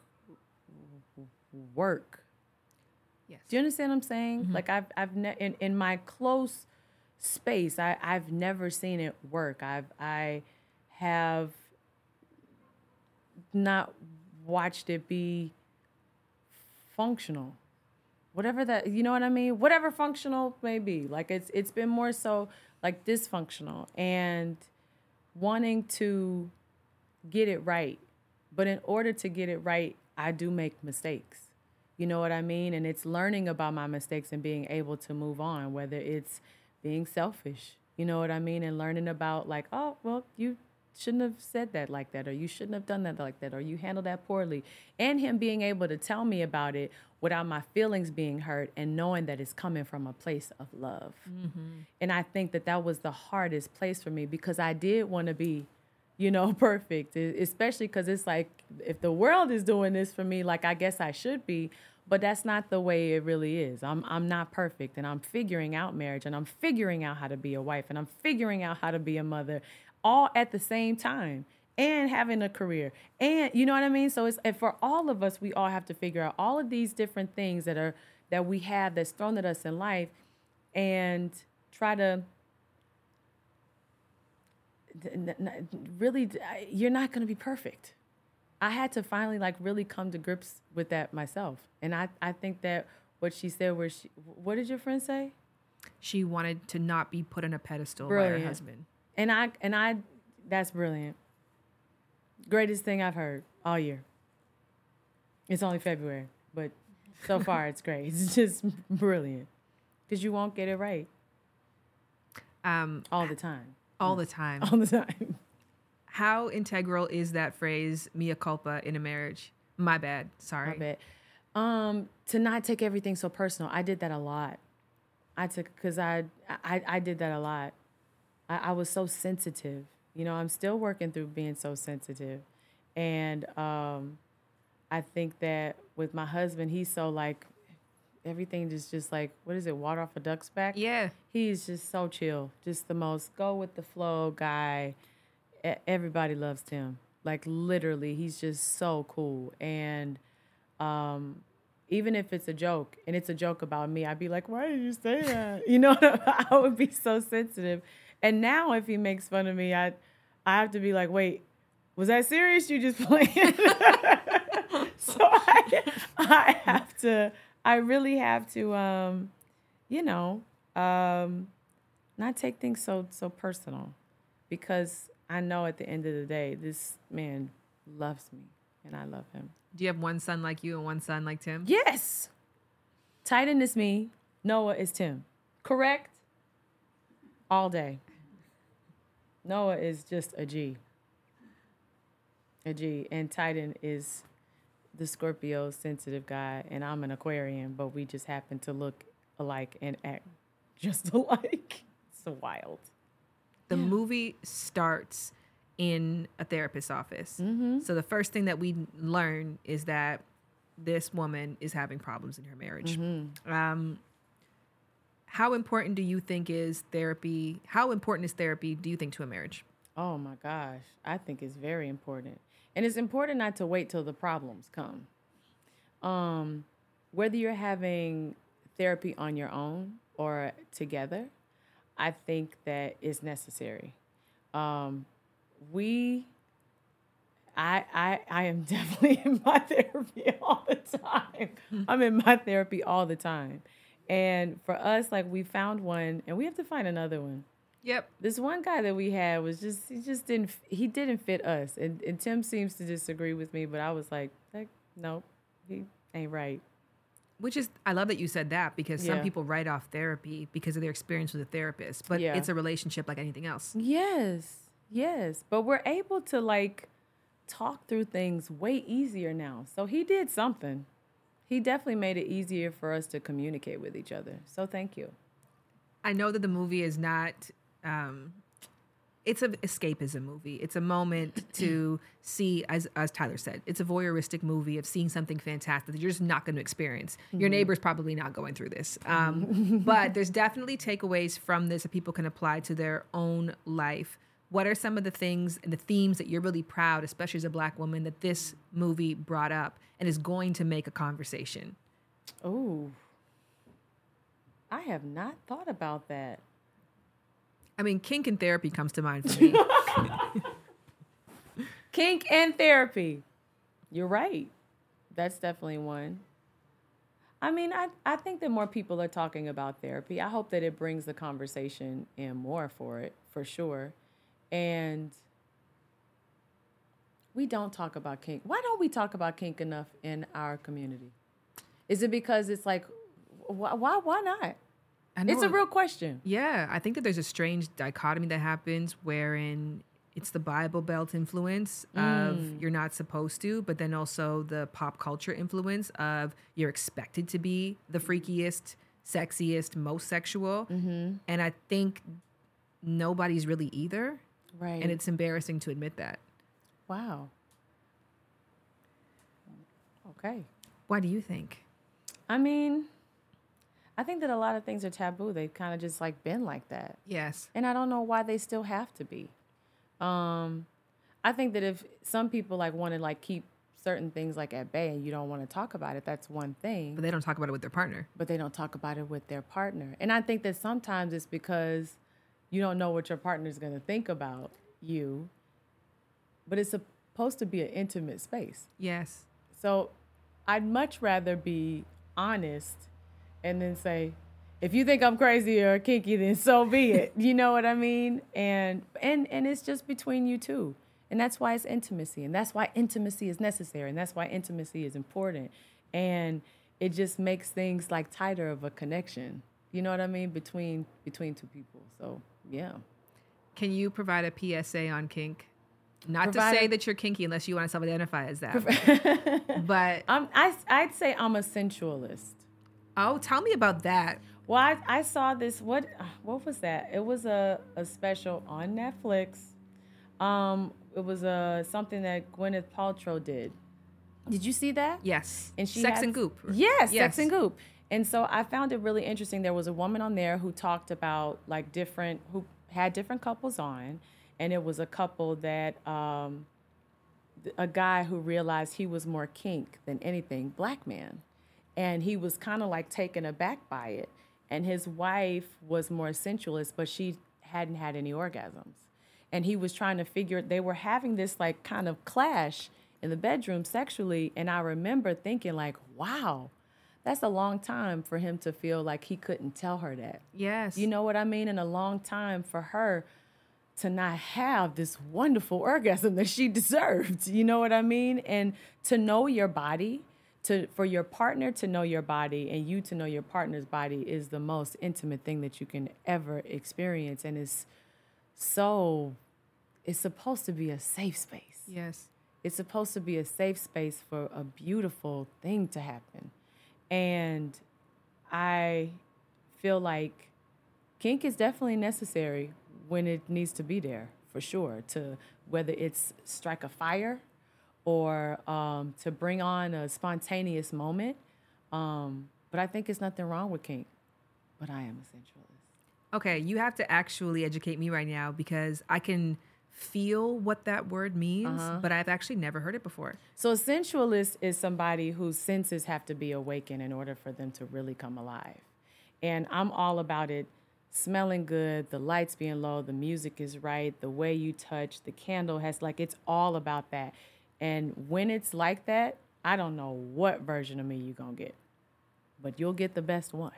work. Yes. Do you understand what I'm saying? Like I've in my close space, I've never seen it work. I have not watched it be functional. Whatever that, you know what I mean? Whatever functional may be. Like it's been more so like dysfunctional and wanting to get it right. But in order to get it right, I do make mistakes. You know what I mean? And it's learning about my mistakes and being able to move on, whether it's being selfish, you know what I mean? And learning about like, oh, well, you shouldn't have said that like that, or you shouldn't have done that like that, or you handled that poorly. And him being able to tell me about it without my feelings being hurt and knowing that it's coming from a place of love. And I think that was the hardest place for me, because I did want to be, perfect, especially because it's like, if the world is doing this for me, like, I guess I should be, but that's not the way it really is. I'm not perfect, and I'm figuring out marriage, and I'm figuring out how to be a wife, and I'm figuring out how to be a mother, all at the same time, and having a career. And you know what I mean? So and for all of us, we all have to figure out all of these different things that we have that's thrown at us in life, and try to really, you're not going to be perfect. I had to finally really come to grips with that myself. And I think that what she said, what did your friend say? She wanted to not be put on a pedestal by her husband. And I, that's brilliant. Greatest thing I've heard all year. It's only February, but so far it's great. It's just brilliant. Because you won't get it right. All the time. All the time. All the time. How integral is that phrase, mea culpa, in a marriage? My bad. Sorry. My bad. To not take everything so personal. I did that a lot. I did that a lot. I was so sensitive. I'm still working through being so sensitive. And I think that with my husband, he's so everything is just what is it, water off a duck's back? Yeah. He's just so chill. Just the most go with the flow guy. Everybody loves Tim. Literally, he's just so cool. And even if it's a joke, and it's a joke about me, I'd be like, why did you say that? I would be so sensitive. And now if he makes fun of me, I have to be like, wait, was that serious? You just playing? So I really have to, not take things so personal, because I know at the end of the day, this man loves me and I love him. Do you have one son like you and one son like Tim? Yes. Titan is me. Noah is Tim. Correct? All day. Noah is just a G. A G. And Titan is the Scorpio sensitive guy, and I'm an Aquarian, but we just happen to look alike and act just alike. It's so wild. The movie starts in a therapist's office. Mm-hmm. So the first thing that we learn is that this woman is having problems in her marriage. Mm-hmm. How important do you think is therapy? How important is therapy, do you think, to a marriage? Oh my gosh. I think it's very important. And it's important not to wait till the problems come. Whether you're having therapy on your own or together, I think that is necessary. I am definitely in my therapy all the time. I'm in my therapy all the time. And for us, we found one, and we have to find another one. Yep. This one guy that we had he didn't fit us. And Tim seems to disagree with me, but I was like, nope, he ain't right. Which is, I love that you said that, because some people write off therapy because of their experience with a therapist, but it's a relationship like anything else. Yes. But we're able to talk through things way easier now. So he did something. He definitely made it easier for us to communicate with each other. So thank you. I know that the movie is not, it's an escapism movie. It's a moment to see, as Tyler said, it's a voyeuristic movie of seeing something fantastic that you're just not going to experience. Your neighbor's probably not going through this. But there's definitely takeaways from this that people can apply to their own life. What are some of the things and the themes that you're really proud, especially as a Black woman, that this movie brought up and is going to make a conversation? Oh, I have not thought about that. I mean, kink and therapy comes to mind for me. Kink and therapy. You're right. That's definitely one. I mean, I think that more people are talking about therapy. I hope that it brings the conversation in more for it, for sure. And we don't talk about kink. Why don't we talk about kink enough in our community? Is it because it's why not? I know, it's a real question. Yeah, I think that there's a strange dichotomy that happens wherein it's the Bible Belt influence of you're not supposed to, but then also the pop culture influence of you're expected to be the freakiest, sexiest, most sexual. And I think nobody's really either. Right. And it's embarrassing to admit that. Wow. Okay. Why do you think? I mean, I think that a lot of things are taboo. They've kind of just like been like that. Yes. And I don't know why they still have to be. I think that if some people like want to like keep certain things like at bay and you don't want to talk about it, that's one thing. But they don't talk about it with their partner. But they don't talk about it with their partner. And I think that sometimes it's because you don't know what your partner's going to think about you. But it's supposed to be an intimate space. Yes. So I'd much rather be honest and then say, if you think I'm crazy or kinky, then so be it. You know what I mean? And it's just between you two. And that's why it's intimacy. And that's why intimacy is necessary. And that's why intimacy is important. And it just makes things like tighter of a connection. You know what I mean? Between two people. So, yeah. Can you provide a PSA on kink? Not to say that you're kinky unless you want to self-identify as that. But I'd say I'm a sensualist. Oh, tell me about that. Well, I saw this. What was that? It was a special on Netflix. It was something that Gwyneth Paltrow did. Did you see that? Yes. And Sex and Goop. Yes, Sex and Goop. And so I found it really interesting. There was a woman on there who talked about like who had different couples on, and it was a couple that a guy who realized he was more kink than anything, black man. And he was kind of like taken aback by it. And his wife was more sensualist, but she hadn't had any orgasms. And he was trying to they were having this like kind of clash in the bedroom sexually. And I remember thinking like, wow, that's a long time for him to feel like he couldn't tell her that. Yes. You know what I mean? And a long time for her to not have this wonderful orgasm that she deserved. You know what I mean? And to know your body, for your partner to know your body and you to know your partner's body is the most intimate thing that you can ever experience. And it's supposed to be a safe space. Yes. It's supposed to be a safe space for a beautiful thing to happen. And I feel like kink is definitely necessary when it needs to be there, for sure, to whether it's strike a fire or to bring on a spontaneous moment. But I think it's nothing wrong with kink. But I am a sensualist. Okay, you have to actually educate me right now because I can feel what that word means, but I've actually never heard it before. So a sensualist is somebody whose senses have to be awakened in order for them to really come alive. And I'm all about it smelling good, the lights being low, the music is right, the way you touch, the candle has, like, it's all about that. And when it's like that, I don't know what version of me you're going to get, but you'll get the best one.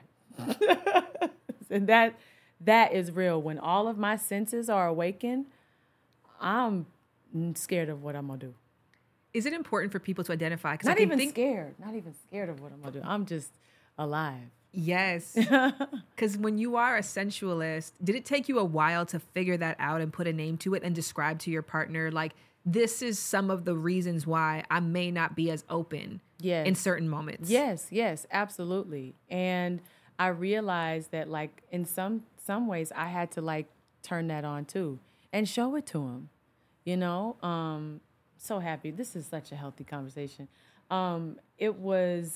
And that is real. When all of my senses are awakened, I'm scared of what I'm going to do. Is it important for people to identify? Not even scared of what I'm going to do. I'm just alive. Yes. Because when you are a sensualist, did it take you a while to figure that out and put a name to it and describe to your partner, like, this is some of the reasons why I may not be as open in certain moments? Yes, absolutely. And I realized that, like, in some ways I had to, like, turn that on too and show it to him, you know? So happy. This is such a healthy conversation. It was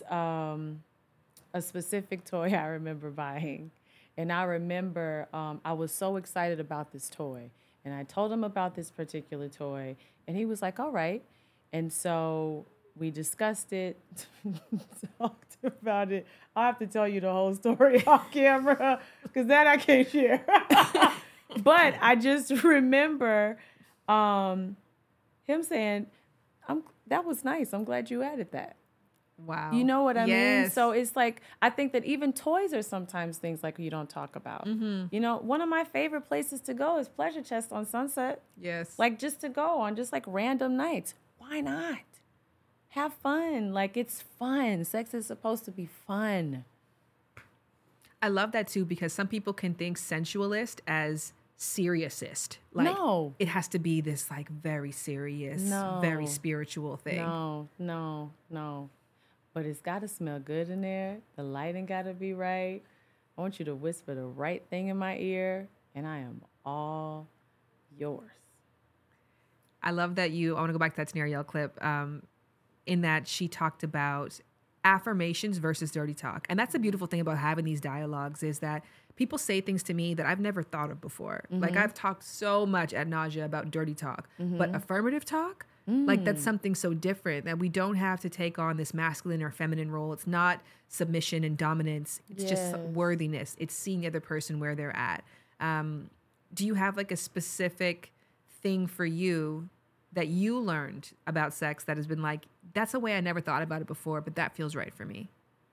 a specific toy I remember buying. And I remember I was so excited about this toy. And I told him about this particular toy. And he was like, all right. And so we discussed it, talked about it. I'll have to tell you the whole story off camera because that I can't share. But I just remember him saying, that was nice. I'm glad you added that. Wow. You know what I mean? So it's like, I think that even toys are sometimes things like you don't talk about. Mm-hmm. You know, one of my favorite places to go is Pleasure Chest on Sunset. Yes. Like, just to go on just like random nights. Why not? Have fun. Like, it's fun. Sex is supposed to be fun. I love that too, because some people can think sensualist as seriousist. Like, No. it has to be this like very serious, No. very spiritual thing. No. But it's got to smell good in there. The lighting got to be right. I want you to whisper the right thing in my ear, and I am all yours. I love that I want to go back to that Tanneriel clip, in that she talked about affirmations versus dirty talk. And that's the beautiful thing about having these dialogues is that people say things to me that I've never thought of before. Like, I've talked so much ad nausea about dirty talk, but affirmative talk, like, that's something so different that we don't have to take on this masculine or feminine role. It's not submission and dominance. It's just worthiness. It's seeing the other person where they're at. Do you have like a specific thing for you that you learned about sex that has been like, that's a way I never thought about it before, but that feels right for me?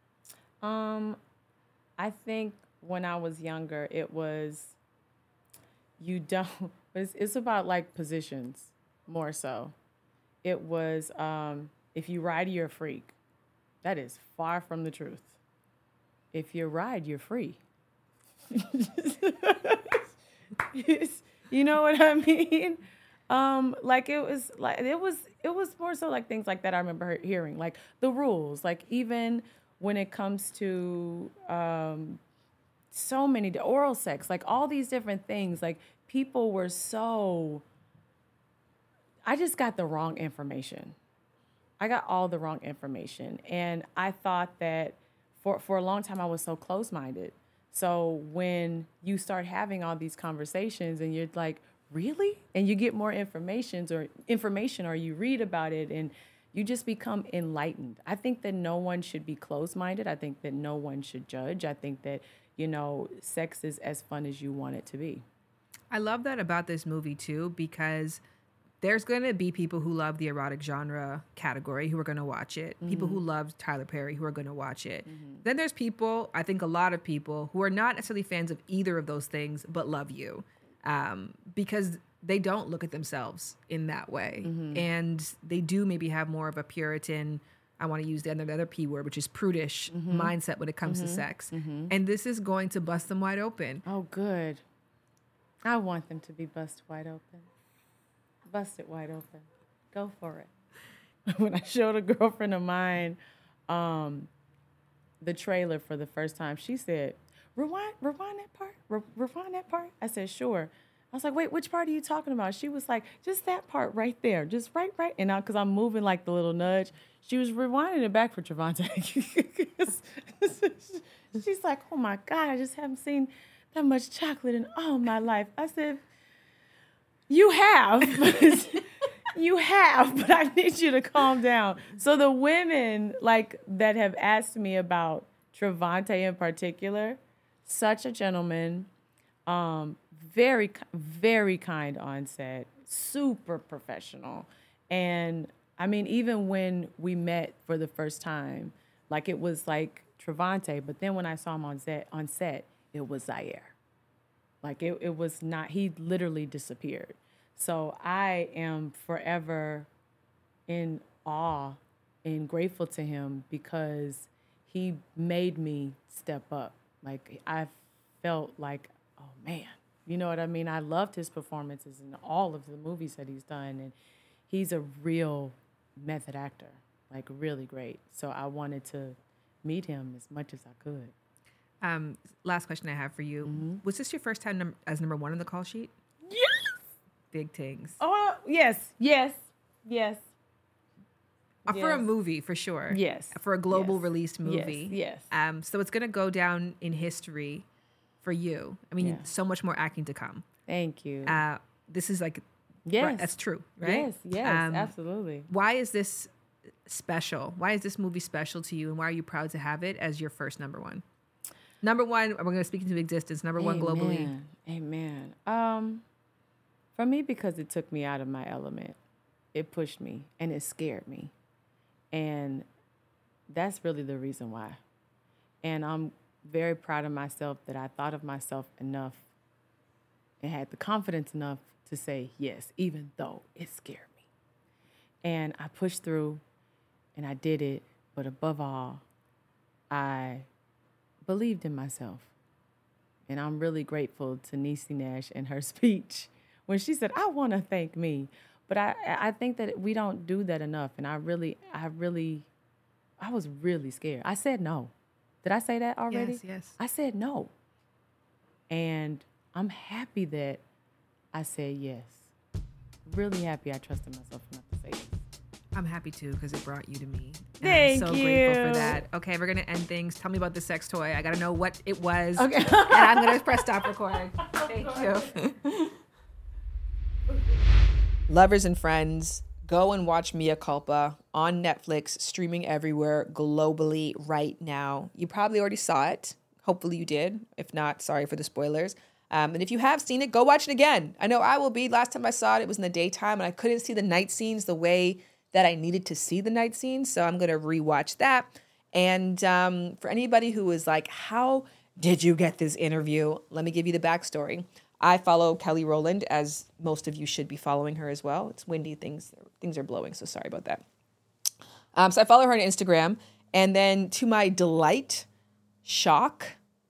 I think when I was younger, it was, it's about like positions more so. It was, if you ride, you're a freak. That is far from the truth. If you ride, you're free. You know what I mean? It was more so like things like that I remember hearing, like the rules, like even when it comes to so many oral sex, like all these different things, like people were so, I just got the wrong information. I got all the wrong information. And I thought that for a long time I was so close-minded. So when you start having all these conversations and you're like, really? And you get more information or you read about it and you just become enlightened. I think that no one should be closed-minded. I think that no one should judge. I think that, sex is as fun as you want it to be. I love that about this movie too, because there's going to be people who love the erotic genre category who are going to watch it. People who love Tyler Perry who are going to watch it. Then there's people, I think a lot of people, who are not necessarily fans of either of those things, but love you. Because they don't look at themselves in that way. And they do maybe have more of a Puritan, I want to use the other P word, which is prudish mindset when it comes to sex. And this is going to bust them wide open. Oh, good. I want them to be busted wide open. Bust it wide open. Go for it. When I showed a girlfriend of mine the trailer for the first time, she said, rewind that part? Rewind that part? I said, sure. I was like, wait, which part are you talking about? She was like, just that part right there. Just right. And now, because I'm moving like the little nudge, she was rewinding it back for Trevante. She's like, oh my God, I just haven't seen that much chocolate in all my life. I said, you have. You have, but I need you to calm down. So the women that have asked me about Trevante in particular, such a gentleman, very, very kind on set, super professional. And I mean, even when we met for the first time, it was like Trevante, but then when I saw him on set, it was Zaire. It was not, he literally disappeared. So I am forever in awe and grateful to him because he made me step up. I felt like, oh man, you know what I mean? I loved his performances in all of the movies that he's done. And he's a real method actor, really great. So I wanted to meet him as much as I could. Last question I have for you. Was this your first time as number one on the call sheet? Yes! Big things. Oh, yes. For a movie, for sure. Yes. For a global released movie. Yes. So it's going to go down in history for you. I mean, so much more acting to come. Thank you. This is yes. Right, that's true, right? Yes, absolutely. Why is this special? Why is this movie special to you? And why are you proud to have it as your first number one? Number one, we're going to speak into existence. Number one globally. Amen. For me, because it took me out of my element. It pushed me and it scared me. And that's really the reason why. And I'm very proud of myself that I thought of myself enough and had the confidence enough to say yes, even though it scared me. And I pushed through and I did it. But above all, I believed in myself. And I'm really grateful to Niecy Nash and her speech when she said, I want to thank me. But I think that we don't do that enough. And I was really scared. I said no. Did I say that already? Yes. I said no. And I'm happy that I said yes. Really happy I trusted myself enough to say yes. I'm happy too because it brought you to me. And Thank I'm so you. grateful for that. Okay, we're gonna end things. Tell me about the sex toy. I gotta know what it was. Okay. And I'm gonna press stop record. Thank you. Lovers and Friends, go and watch Mea Culpa on Netflix, streaming everywhere globally right now. You probably already saw it. Hopefully you did. If not, sorry for the spoilers. And if you have seen it, go watch it again. I know I will be. Last time I saw it, it was in the daytime, and I couldn't see the night scenes the way that I needed to see the night scenes. So I'm going to rewatch that. And for anybody who is like, how did you get this interview? Let me give you the backstory. I follow Kelly Rowland, as most of you should be following her as well. It's windy, things are blowing, so sorry about that. So I follow her on Instagram, and then to my delight, shock,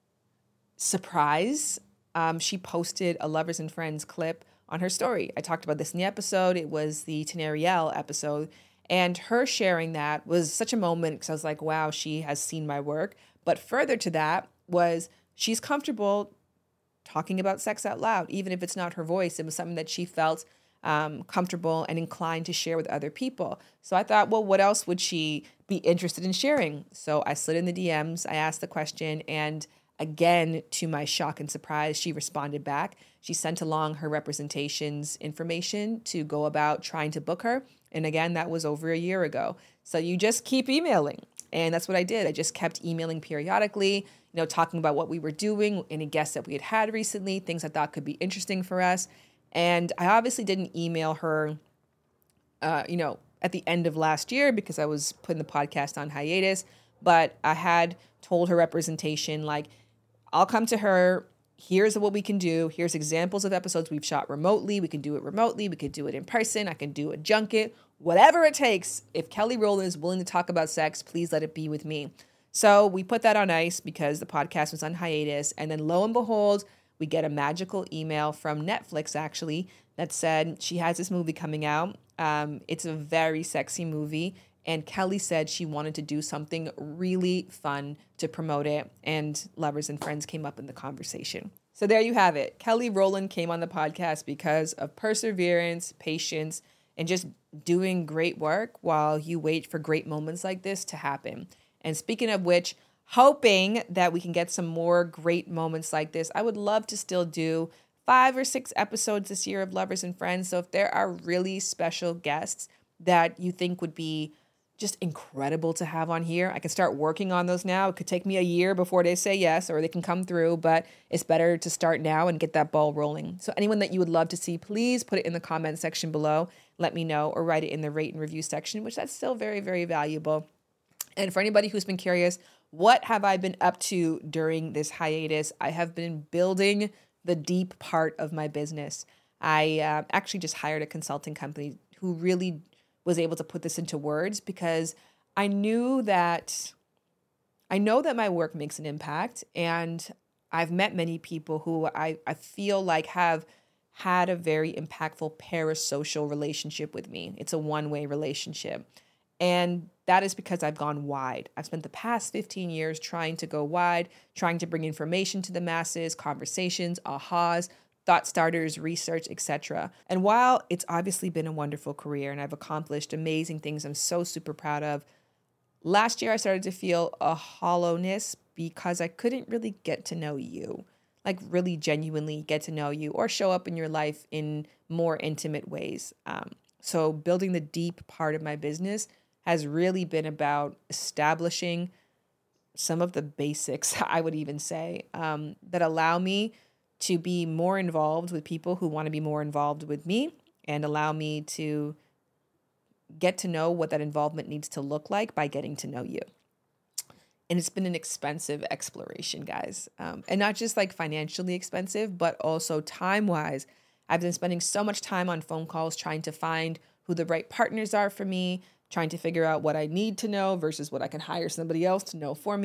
surprise, she posted a Lovers and Friends clip on her story. I talked about this in the episode. It was the Tenariel episode, and her sharing that was such a moment because I was like, wow, she has seen my work. But further to that was she's comfortable talking about sex out loud, even if it's not her voice. It was something that she felt comfortable and inclined to share with other people. So I thought, well, what else would she be interested in sharing? So I slid in the DMs, I asked the question, and again, to my shock and surprise, she responded back. She sent along her representations information to go about trying to book her. And again, that was over a year ago. So you just keep emailing. And that's what I did. I just kept emailing periodically, talking about what we were doing, any guests that we had recently, things I thought could be interesting for us. And I obviously didn't email her, at the end of last year because I was putting the podcast on hiatus. But I had told her representation, like, I'll come to her. Here's what we can do. Here's examples of episodes we've shot remotely. We can do it remotely. We could do it in person. I can do a junket, whatever it takes. If Kelly Rowland is willing to talk about sex, please let it be with me. So we put that on ice because the podcast was on hiatus. And then lo and behold, we get a magical email from Netflix, actually, that said she has this movie coming out. It's a very sexy movie. And Kelly said she wanted to do something really fun to promote it. And Lovers and Friends came up in the conversation. So there you have it. Kelly Rowland came on the podcast because of perseverance, patience, and just doing great work while you wait for great moments like this to happen. And speaking of which, hoping that we can get some more great moments like this, I would love to still do 5 or 6 episodes this year of Lovers and Friends. So if there are really special guests that you think would be just incredible to have on here, I can start working on those now. It could take me a year before they say yes or they can come through, but it's better to start now and get that ball rolling. So anyone that you would love to see, please put it in the comment section below. Let me know, or write it in the rate and review section, which that's still very, very valuable. And for anybody who's been curious, what have I been up to during this hiatus? I have been building the deep part of my business. I actually just hired a consulting company who really was able to put this into words because I know that my work makes an impact, and I've met many people who I feel like have had a very impactful parasocial relationship with me. It's a one-way relationship. And that is because I've gone wide. I've spent the past 15 years trying to go wide, trying to bring information to the masses, conversations, ahas, thought starters, research, etc. And while it's obviously been a wonderful career and I've accomplished amazing things I'm so super proud of, last year I started to feel a hollowness because I couldn't really get to know you, like really genuinely get to know you or show up in your life in more intimate ways. So building the deep part of my business has really been about establishing some of the basics, I would even say, that allow me to be more involved with people who want to be more involved with me and allow me to get to know what that involvement needs to look like by getting to know you. And it's been an expensive exploration, guys. And not just like financially expensive, but also time-wise. I've been spending so much time on phone calls trying to find who the right partners are for me, trying to figure out what I need to know versus what I can hire somebody else to know for me.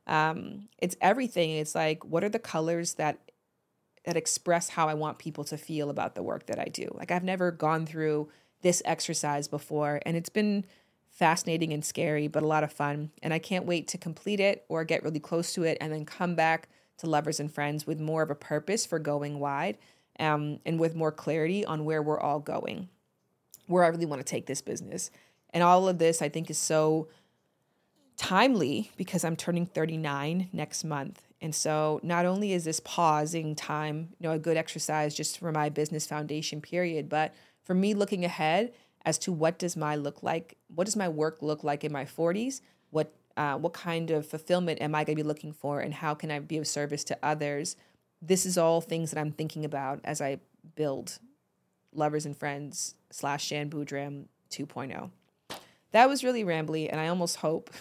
It's everything. It's like, what are the colors that express how I want people to feel about the work that I do? Like, I've never gone through this exercise before, and it's been fascinating and scary, but a lot of fun. And I can't wait to complete it or get really close to it and then come back to Lovers and Friends with more of a purpose for going wide, and with more clarity on where we're all going, where I really want to take this business. And all of this, I think, is so timely because I'm turning 39 next month. And so not only is this pausing time, a good exercise just for my business foundation period, but for me looking ahead as to what does my work look like in my 40s? What kind of fulfillment am I going to be looking for, and how can I be of service to others? This is all things that I'm thinking about as I build Lovers and Friends / Shan Boodram 2.0. That was really rambly, and I almost hope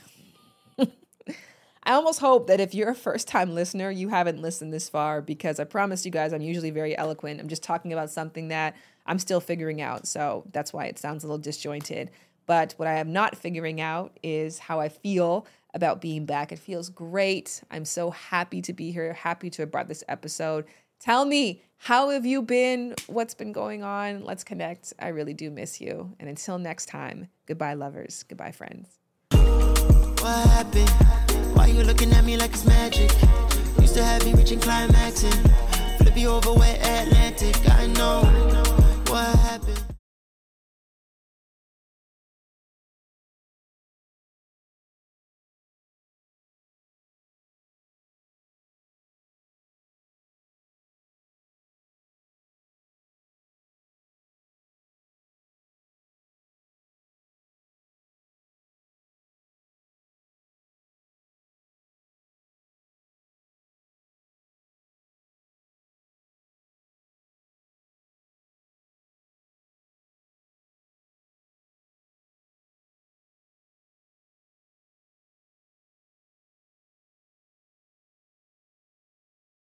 that if you're a first-time listener, you haven't listened this far, because I promise you guys I'm usually very eloquent. I'm just talking about something that I'm still figuring out, so that's why it sounds a little disjointed. But what I am not figuring out is how I feel about being back. It feels great. I'm so happy to be here, happy to have brought this episode. Tell me, how have you been? What's been going on? Let's connect. I really do miss you. And until next time, goodbye, lovers. Goodbye, friends. What happened? Why you looking at me like it's magic? Used to have me reaching climaxing. Flip you over wet Atlantic. I know what happened.